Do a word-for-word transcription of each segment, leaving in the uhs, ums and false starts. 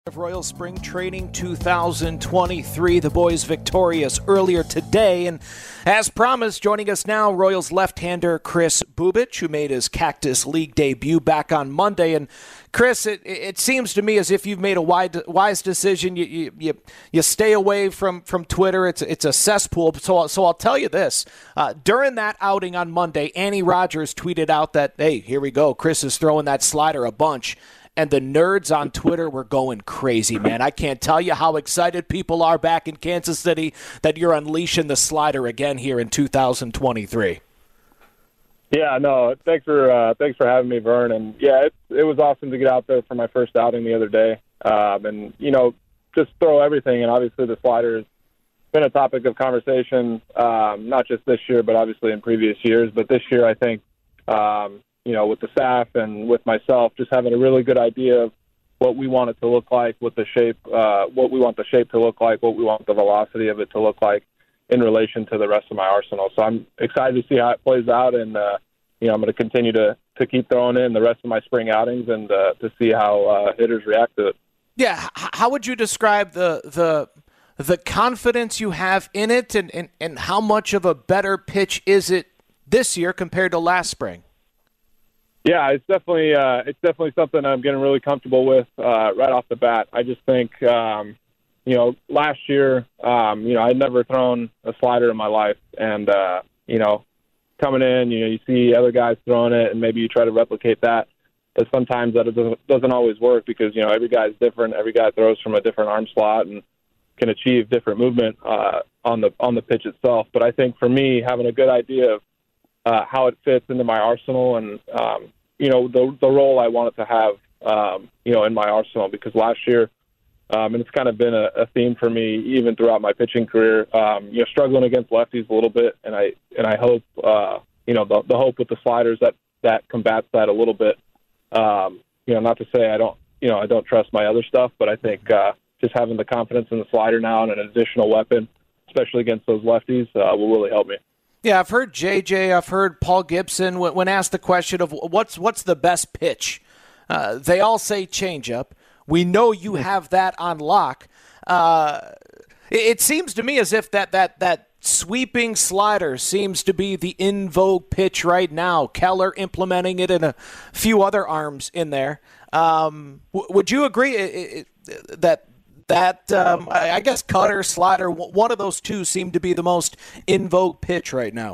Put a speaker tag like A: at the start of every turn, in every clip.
A: Of Royal Spring Training two thousand twenty-three, the boys victorious earlier today, and as promised, joining us now, Royals left-hander Kris Bubic, who made his Cactus League debut back on Monday. And Kris, it, it seems to me as if you've made a wide, wise decision. You, you you you stay away from, from Twitter. It's it's a cesspool. So so I'll tell you this: uh, during that outing on Monday, Annie Rogers tweeted out that, hey, here we go, Kris is throwing that slider a bunch. And the nerds on Twitter were going crazy, man. I can't tell you how excited people are back in Kansas City that you're unleashing the slider again here in two thousand twenty-three.
B: Yeah, no, thanks for uh, thanks for having me, Vern. And yeah, it it was awesome to get out there for my first outing the other day, um, and you know, just throw everything. And obviously, the slider has been a topic of conversation, um, not just this year, but obviously in previous years. But this year, I think. Um, you know, with the staff and with myself, just having a really good idea of what we want it to look like, what the shape, uh, what we want the shape to look like, what we want the velocity of it to look like in relation to the rest of my arsenal. So I'm excited to see how it plays out, and uh, you know, I'm going to continue to to keep throwing in the rest of my spring outings and uh, to see how uh, hitters react to it.
A: Yeah, how would you describe the the the confidence you have in it, and, and, and how much of a better pitch is it this year compared to last spring?
B: Yeah, it's definitely uh, it's definitely something I'm getting really comfortable with uh, right off the bat. I just think, um, you know, last year, um, you know, I'd never thrown a slider in my life, and uh, you know, coming in, you know, you see other guys throwing it, and maybe you try to replicate that, but sometimes that doesn't doesn't always work because you know every guy's different. Every guy throws from a different arm slot and can achieve different movement uh, on the on the pitch itself. But I think for me, having a good idea of Uh, how it fits into my arsenal and, um, you know, the the role I want it to have, um, you know, in my arsenal. Because last year, um, and it's kind of been a, a theme for me even throughout my pitching career, um, you know, struggling against lefties a little bit. And I and I hope, uh, you know, the, the hope with the sliders that, that combats that a little bit. Um, you know, not to say I don't, you know, I don't trust my other stuff, but I think uh, just having the confidence in the slider now and an additional weapon, especially against those lefties, uh, will really help me.
A: Yeah, I've heard J J, I've heard Paul Gibson, when asked the question of what's what's the best pitch, uh, they all say changeup. We know you have that on lock. Uh, it, it seems to me as if that, that, that sweeping slider seems to be the in vogue pitch right now. Keller implementing it and a few other arms in there. Um, w- would you agree it, it, that That, um, I guess, cutter, slider, one of those two seem to be the most in vogue pitch right now?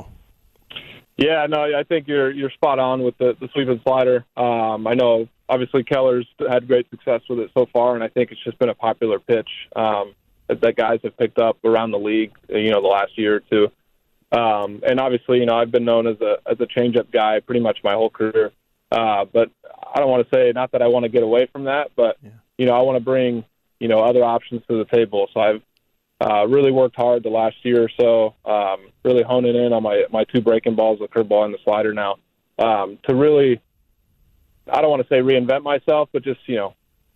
B: Yeah, no, I think you're you're spot on with the, the sweep and slider. Um, I know, obviously, Keller's had great success with it so far, and I think it's just been a popular pitch um, that, that guys have picked up around the league, you know, the last year or two. Um, and obviously, you know, I've been known as a as a changeup guy pretty much my whole career. Uh, but I don't want to say, not that I want to get away from that, but, yeah. you know, I want to bring – you know, other options to the table. So I've uh, really worked hard the last year or so, um, really honing in on my, my two breaking balls, the curveball and the slider now, um, to really, I don't want to say reinvent myself, but just, you know,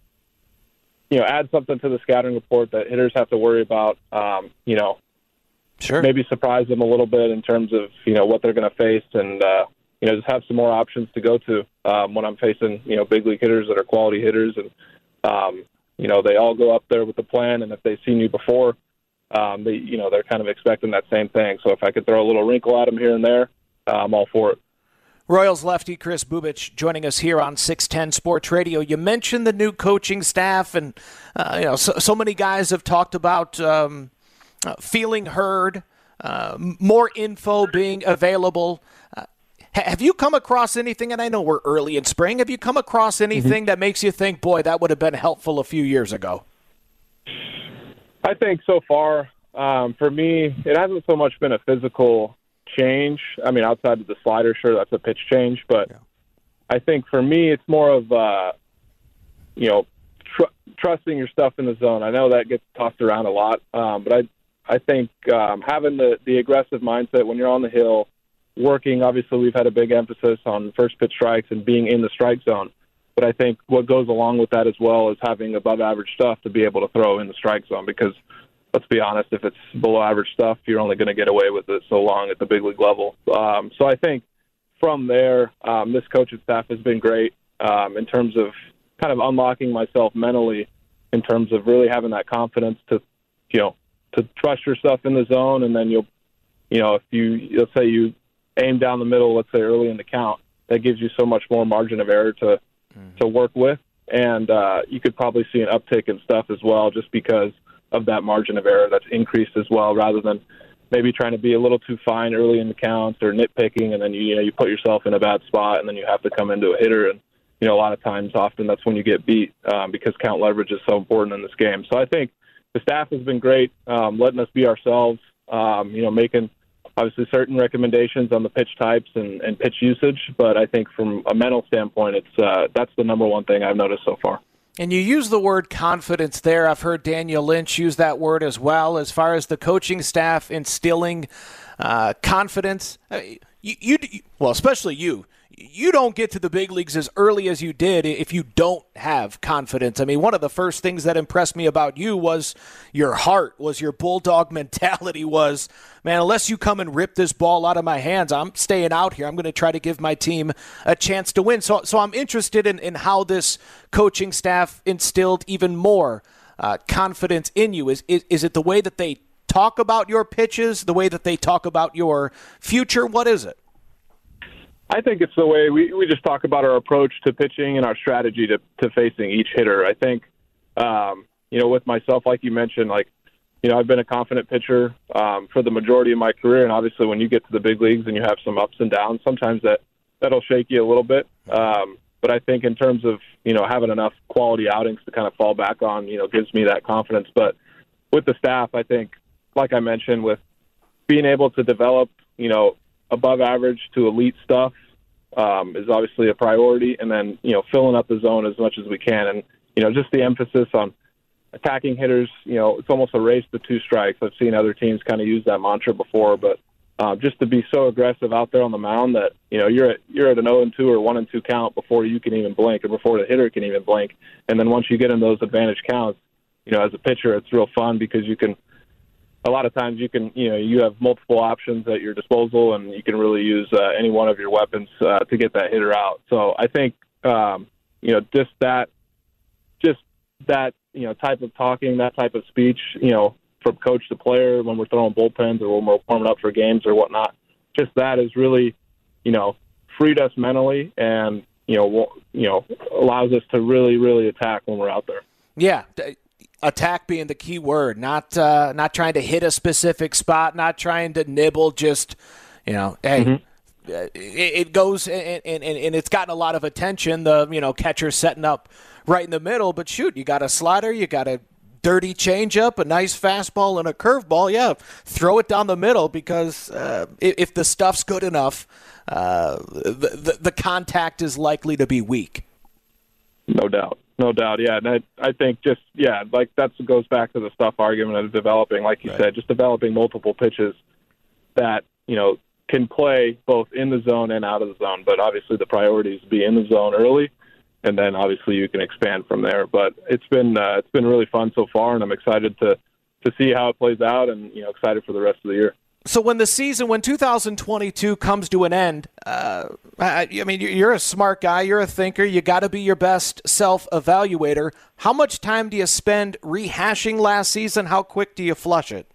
B: you know, add something to the scouting report that hitters have to worry about, um, you know,
A: sure.
B: maybe surprise them a little bit in terms of, you know, what they're going to face and, uh, you know, just have some more options to go to um, when I'm facing, you know, big league hitters that are quality hitters. And, um, you know, they all go up there with the plan, and if they've seen you before, um, they, you know, they're kind of expecting that same thing. So if I could throw a little wrinkle at them here and there, uh, I'm all for it.
A: Royals lefty Kris Bubic joining us here on six ten Sports Radio. You mentioned the new coaching staff, and uh, you know, so, so many guys have talked about um, uh, feeling heard, uh, more info being available. Uh, Have you come across anything, and I know we're early in spring, have you come across anything mm-hmm. that makes you think, boy, that would have been helpful a few years ago?
B: I think so far, um, for me, it hasn't so much been a physical change. I mean, outside of the slider, sure, that's a pitch change. But yeah. I think for me, it's more of, uh, you know, tr- trusting your stuff in the zone. I know that gets tossed around a lot, um, but I I think um, having the, the aggressive mindset when you're on the hill, working, obviously we've had a big emphasis on first pitch strikes and being in the strike zone. But I think what goes along with that as well is having above average stuff to be able to throw in the strike zone because, let's be honest, if it's below average stuff, you're only going to get away with it so long at the big league level. Um, so I think from there, um, this coaching staff has been great um, in terms of kind of unlocking myself mentally in terms of really having that confidence to, you know, to trust yourself in the zone. And then you'll, you know, if you, let's say you aim down the middle, let's say early in the count, that gives you so much more margin of error to, mm-hmm. to work with. And uh, you could probably see an uptick in stuff as well, just because of that margin of error that's increased as well, rather than maybe trying to be a little too fine early in the counts or nitpicking, and then you, you know you put yourself in a bad spot, and then you have to come into a hitter. And you know a lot of times, often that's when you get beat um, because count leverage is so important in this game. So I think the staff has been great, um, letting us be ourselves. Um, you know, making obviously certain recommendations on the pitch types and, and pitch usage, but I think from a mental standpoint, it's uh, that's the number one thing I've noticed so far.
A: And you use the word confidence there. I've heard Daniel Lynch use that word as well, as far as the coaching staff instilling uh, confidence. You, you, well, especially you. You don't get to the big leagues as early as you did if you don't have confidence. I mean, one of the first things that impressed me about you was your heart, was your bulldog mentality was, man, unless you come and rip this ball out of my hands, I'm staying out here. I'm going to try to give my team a chance to win. So so I'm interested in, in how this coaching staff instilled even more uh, confidence in you. Is, is is it the way that they talk about your pitches, the way that they talk about your future? What is it?
B: I think it's the way we, we just talk about our approach to pitching and our strategy to, to facing each hitter. I think, um, you know, with myself, like you mentioned, like, you know, I've been a confident pitcher um, for the majority of my career. And obviously when you get to the big leagues and you have some ups and downs, sometimes that, that'll shake you a little bit. Um, but I think in terms of, you know, having enough quality outings to kind of fall back on, you know, gives me that confidence. But with the staff, I think, like I mentioned, with being able to develop, you know, above average to elite stuff um, is obviously a priority. And then, you know, filling up the zone as much as we can. And, you know, just the emphasis on attacking hitters, you know, it's almost a race to two strikes. I've seen other teams kind of use that mantra before, but uh, just to be so aggressive out there on the mound that, you know, you're at, you're at an oh and two or one and two count before you can even blink or before the hitter can even blink. And then once you get in those advantage counts, you know, as a pitcher, it's real fun because you can, a lot of times you can, you know, you have multiple options at your disposal, and you can really use uh, any one of your weapons uh, to get that hitter out. So I think, um, you know, just that, just that, you know, type of talking, that type of speech, you know, from coach to player when we're throwing bullpens or when we're warming up for games or whatnot, just that has really, you know, freed us mentally and, you know, you know, allows us to really, really attack when we're out there.
A: Yeah. Attack being the key word, not uh, not trying to hit a specific spot, not trying to nibble, just, you know, hey, mm-hmm. it, it goes and, and, and it's gotten a lot of attention, the, you know, catcher setting up right in the middle, but shoot, you got a slider, you got a dirty changeup, a nice fastball, and a curveball, yeah, throw it down the middle because uh, if the stuff's good enough, uh, the, the, the contact is likely to be weak.
B: No doubt. No doubt, yeah. And I, I think just, yeah, like that goes back to the stuff argument of developing, like you right. said, just developing multiple pitches that, you know, can play both in the zone and out of the zone. But obviously the priority is to be in the zone early, and then obviously you can expand from there. But it's been uh, it's been really fun so far, and I'm excited to, to see how it plays out and, you know, excited for the rest of the year.
A: So when the season, when two thousand twenty-two comes to an end, uh, I, I mean, you're a smart guy, you're a thinker, you got to be your best self-evaluator. How much time do you spend rehashing last season? How quick do you flush it?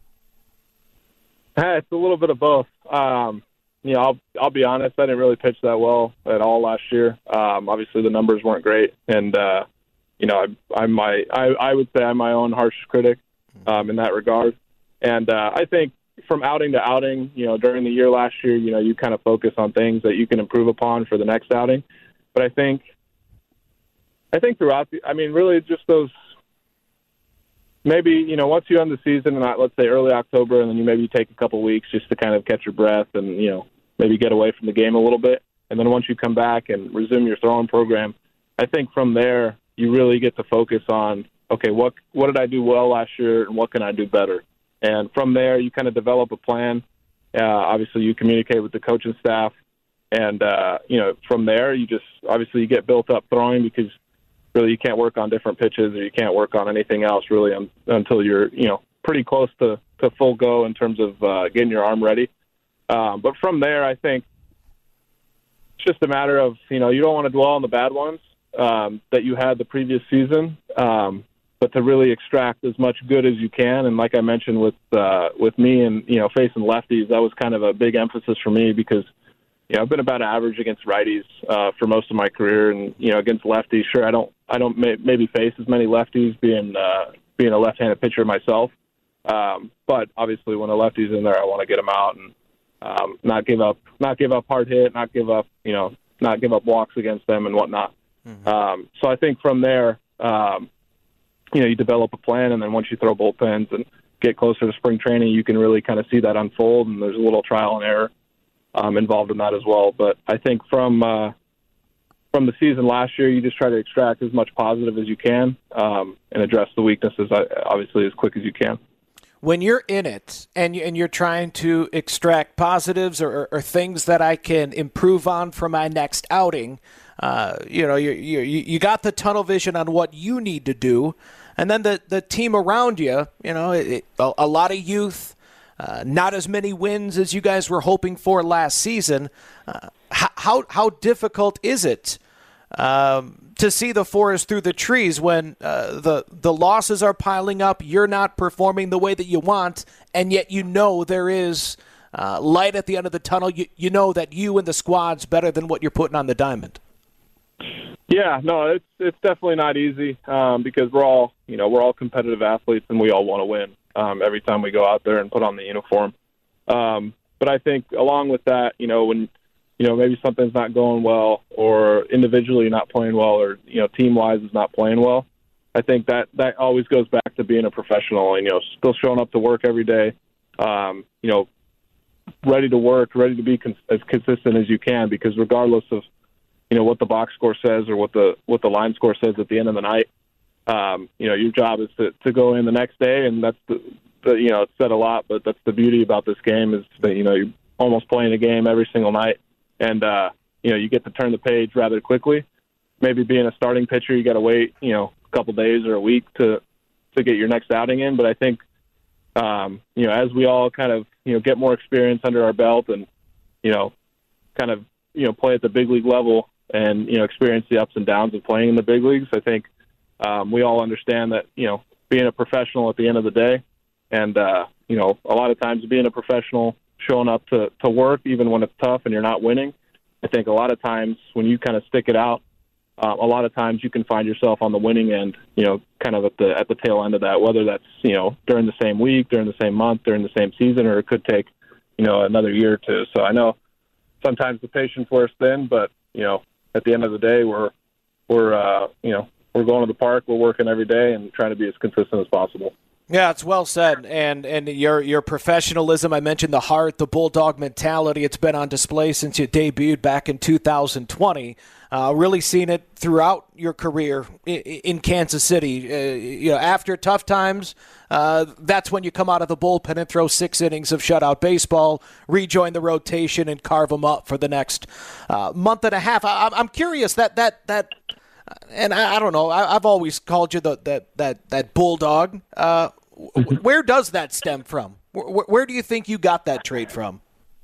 B: It's a little bit of both. Um, you know, I'll, I'll be honest, I didn't really pitch that well at all last year. Um, obviously, the numbers weren't great, and uh, you know, I, I'm my, I, I would say I'm my own harsh critic um, in that regard, and uh, I think. From outing to outing, you know, during the year last year, you know, you kind of focus on things that you can improve upon for the next outing. But I think, I think throughout the, I mean, really just those, maybe, you know, once you end the season, and let's say early October, and then you maybe take a couple weeks just to kind of catch your breath and, you know, maybe get away from the game a little bit. And then once you come back and resume your throwing program, I think from there, you really get to focus on, okay, what, what did I do well last year and what can I do better? And from there, you kind of develop a plan. Uh, obviously, you communicate with the coaching staff. And, uh, you know, from there, you just obviously you get built up throwing because really you can't work on different pitches or you can't work on anything else really un- until you're, you know, pretty close to, to full go in terms of uh, getting your arm ready. Um, but from there, I think it's just a matter of, you know, you don't want to dwell on the bad ones um, that you had the previous season. Um but to really extract as much good as you can. And like I mentioned with uh, with me and, you know, facing lefties, that was kind of a big emphasis for me because, you know, I've been about average against righties uh, for most of my career. And, you know, against lefties, sure, I don't I don't may, maybe face as many lefties being, uh, being a left-handed pitcher myself. Um, but obviously when a lefty's in there, I want to get them out and um, not give up, not give up hard hit, not give up, you know, not give up walks against them and whatnot. Mm-hmm. Um, so I think from there, um, you know, you develop a plan, and then once you throw bullpens and get closer to spring training, you can really kind of see that unfold, and there's a little trial and error um, involved in that as well. But I think from uh, from the season last year, you just try to extract as much positive as you can um, and address the weaknesses, obviously, as quick as you can.
A: When you're in it and, you, and you're trying to extract positives or, or, or things that I can improve on for my next outing, uh, you know, you, you you got the tunnel vision on what you need to do, and then the, the team around you, you know, it, a, a lot of youth, uh, not as many wins as you guys were hoping for last season. Uh, how how difficult is it um, to see the forest through the trees when uh, the the losses are piling up, you're not performing the way that you want, and yet you know there is uh, light at the end of the tunnel. You you know that you and the squad's better than what you're putting on the diamond.
B: Yeah, no, it's it's definitely not easy um, because we're all you know we're all competitive athletes and we all want to win um, every time we go out there and put on the uniform. Um, but I think along with that, you know, when you know maybe something's not going well, or individually you're not playing well, or you know team wise is not playing well, I think that that always goes back to being a professional and you know still showing up to work every day, um, you know, ready to work, ready to be cons- as consistent as you can, because regardless of you know, what the box score says or what the what the line score says at the end of the night. Um, you know, your job is to, to go in the next day, and that's the, the you know, it's said a lot, but that's the beauty about this game is that, you know, you're almost playing a game every single night, and, uh, you know, you get to turn the page rather quickly. Maybe being a starting pitcher, you got to wait, you know, a couple days or a week to, to get your next outing in. But I think, um, you know, as we all kind of, you know, get more experience under our belt and, you know, kind of, you know, play at the big league level, and, you know, experience the ups and downs of playing in the big leagues, I think um, we all understand that, you know, being a professional at the end of the day, and, uh, you know, a lot of times being a professional, showing up to, to work, even when it's tough and you're not winning, I think a lot of times when you kind of stick it out, uh, a lot of times you can find yourself on the winning end, you know, kind of at the at the tail end of that, whether that's, you know, during the same week, during the same month, during the same season, or it could take, you know, another year or two. So I know sometimes the patience wears thin, but, you know, at the end of the day, we're we're uh, you know we're going to the park, we're working every day, and trying to be as consistent as possible.
A: Yeah, it's well said, and and your your professionalism. I mentioned the heart, the bulldog mentality. It's been on display since you debuted back in two thousand twenty. Uh, really seen it throughout your career in, in Kansas City. Uh, you know, after tough times, uh, that's when you come out of the bullpen and throw six innings of shutout baseball, rejoin the rotation, and carve them up for the next uh, month and a half. I, I'm curious that that that, and I, I don't know. I, I've always called you the that that that bulldog. Uh, where does that stem from? Where, where do you think you got that trait from?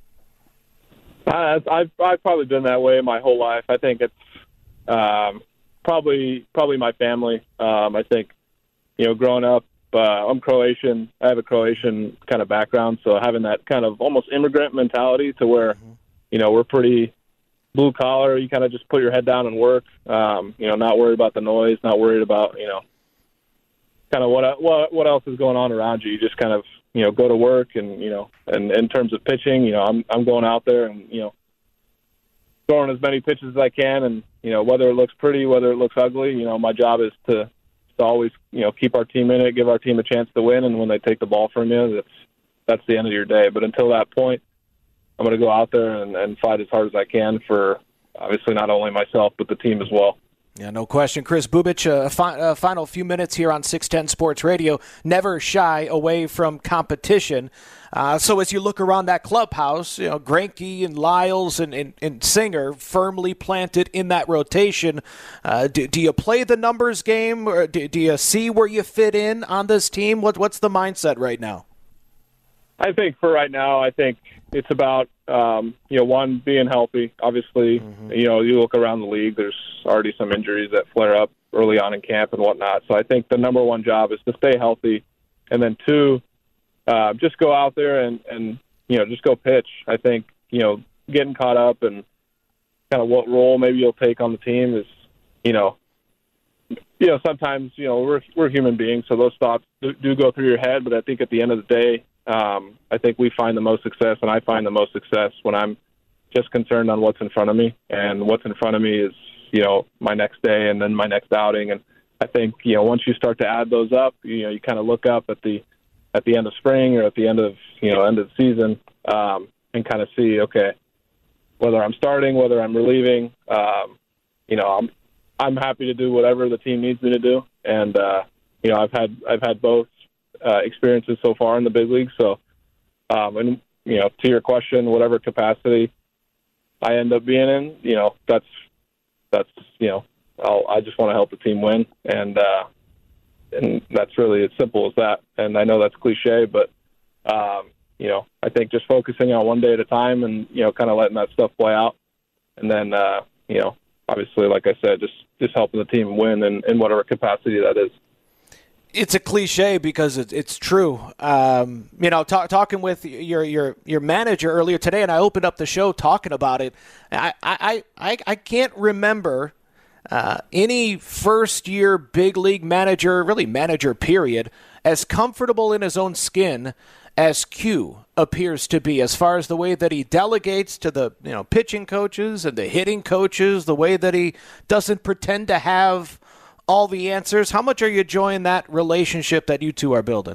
B: I've, I've I've probably been that way my whole life. I think it's um, probably probably my family. Um, I think, you know, growing up, uh, I'm Croatian. I have a Croatian kind of background, so having that kind of almost immigrant mentality to where, mm-hmm. you know, we're pretty blue collar. You kind of just put your head down and work. Um, you know, not worried about the noise, not worried about, you know, kind of what what what else is going on around you. You just kind of, you know, go to work, and, you know, and in terms of pitching, you know, I'm I'm going out there and, you know, throwing as many pitches as I can, and, you know, whether it looks pretty, whether it looks ugly, you know, my job is to, to always, you know, keep our team in it, give our team a chance to win, and when they take the ball from you, that's that's the end of your day. But until that point, I'm going to go out there and, and fight as hard as I can for, obviously, not only myself but the team as well.
A: Yeah, no question. Kris Bubic, a uh, fi- uh, final few minutes here on six ten Sports Radio. Never shy away from competition. Uh, so as you look around that clubhouse, you know, Greinke and Lyles and, and, and Singer firmly planted in that rotation. Uh, do, do you play the numbers game, or do, do you see where you fit in on this team? What, what's the mindset right now?
B: I think for right now, I think it's about, um, you know, one, being healthy. Obviously, mm-hmm. you know, you look around the league, there's already some injuries that flare up early on in camp and whatnot. So I think the number one job is to stay healthy, and then two, uh, just go out there and, and you know just go pitch. I think you know getting caught up and kind of what role maybe you'll take on the team is you know you know sometimes you know we're we're human beings, so those thoughts do, do go through your head. But I think at the end of the day, um, I think we find the most success, and I find the most success when I'm just concerned on what's in front of me, and what's in front of me is, you know, my next day and then my next outing. And I think, you know, once you start to add those up, you know, you kind of look up at the, at the end of spring or at the end of, you know, end of the season, um, and kind of see, okay, whether I'm starting, whether I'm relieving, um, you know, I'm, I'm happy to do whatever the team needs me to do. And, uh, you know, I've had, I've had both, uh, experiences so far in the big league. So, um, and, you know, to your question, whatever capacity I end up being in, you know, that's, that's, you know, I'll, I just want to help the team win. And, uh, and that's really as simple as that. And I know that's cliche, but, um, you know, I think just focusing on one day at a time and, you know, kind of letting that stuff play out. And then, uh, you know, obviously, like I said, just, just helping the team win in, in whatever capacity that is.
A: It's a cliche because it, it's true. Um, you know, talk, talking with your, your your manager earlier today, and I opened up the show talking about it. I I, I, I can't remember uh, any first-year big league manager, really manager period, as comfortable in his own skin as Q appears to be, as far as the way that he delegates to the you know pitching coaches and the hitting coaches, the way that he doesn't pretend to have all the answers. How much are you enjoying that relationship that you two are building?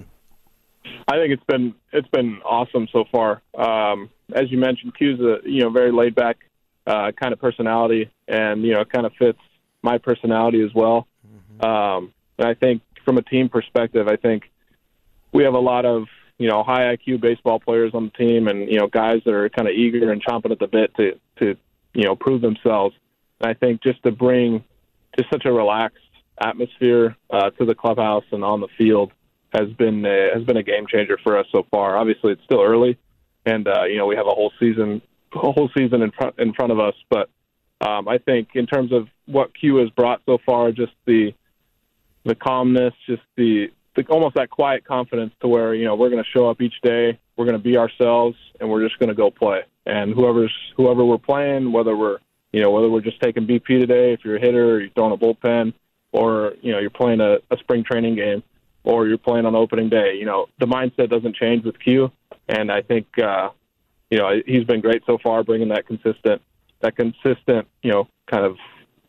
B: I think it's been it's been awesome so far. Um, as you mentioned, Q's a you know very laid back uh, kind of personality, and you know it kind of fits my personality as well. Mm-hmm. Um, and I think from a team perspective, I think we have a lot of you know high I Q baseball players on the team, and you know guys that are kind of eager and chomping at the bit to to you know prove themselves. And I think just to bring just such a relaxed atmosphere uh, to the clubhouse and on the field has been a, has been a game changer for us so far. Obviously, it's still early, and uh, you know we have a whole season a whole season in front in front of us. But um, I think in terms of what Q has brought so far, just the the calmness, just the, the almost that quiet confidence to where you know we're going to show up each day, we're going to be ourselves, and we're just going to go play. And whoever's whoever we're playing, whether we're you know whether we're just taking B P today, if you're a hitter, or you're throwing a bullpen, or, you know, you're playing a, a spring training game, or you're playing on opening day. You know, the mindset doesn't change with Q, and I think, uh, you know, he's been great so far bringing that consistent, that consistent, you know, kind of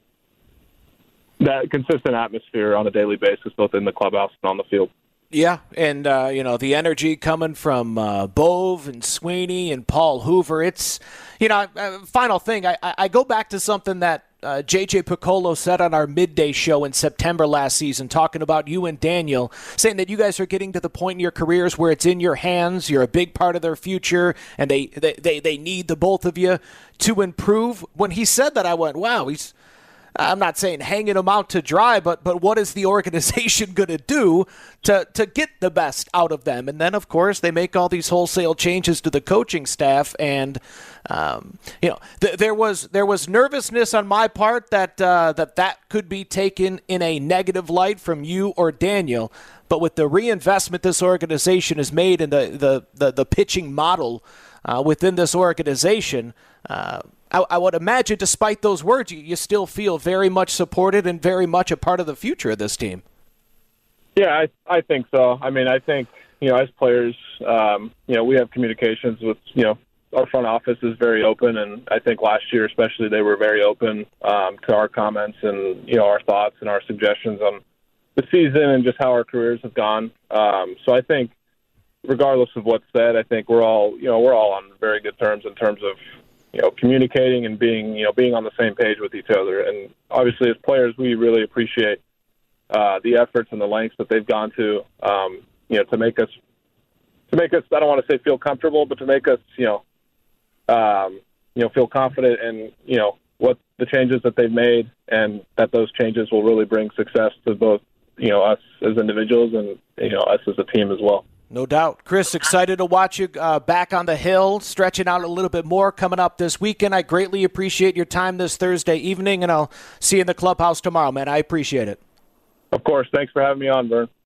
B: that consistent atmosphere on a daily basis, both in the clubhouse and on the field.
A: Yeah, and, uh, you know, the energy coming from uh, Bove and Sweeney and Paul Hoover. It's, you know, uh, final thing, I, I go back to something that Uh, J J Piccolo said on our midday show in September last season, talking about you and Daniel, saying that you guys are getting to the point in your careers where it's in your hands, you're a big part of their future, and they, they, they, they need the both of you to improve. When he said that, I went, wow, he's, I'm not saying hanging them out to dry, but but what is the organization going to do to to get the best out of them? And then, of course, they make all these wholesale changes to the coaching staff, and um, you know th- there was there was nervousness on my part that uh, that that could be taken in a negative light from you or Daniel. But with the reinvestment this organization has made in the the the, the pitching model uh, within this organization. Uh, I, I would imagine, despite those words, you, you still feel very much supported and very much a part of the future of this team.
B: Yeah, I, I think so. I mean, I think, you know, as players, um, you know, we have communications with, you know, our front office is very open. And I think last year, especially, they were very open um, to our comments and, you know, our thoughts and our suggestions on the season and just how our careers have gone. Um, so I think regardless of what's said, I think we're all, you know, we're all on very good terms in terms of, you know, communicating and being, you know, being on the same page with each other. And obviously as players, we really appreciate uh, the efforts and the lengths that they've gone to, um, you know, to make us, to make us, I don't want to say feel comfortable, but to make us, you know, um, you know, feel confident in, you know, what the changes that they've made, and that those changes will really bring success to both, you know, us as individuals and, you know, us as a team as well.
A: No doubt. Chris, excited to watch you uh, back on the hill, stretching out a little bit more coming up this weekend. I greatly appreciate your time this Thursday evening, and I'll see you in the clubhouse tomorrow, man. I appreciate it.
B: Of course. Thanks for having me on, Vern.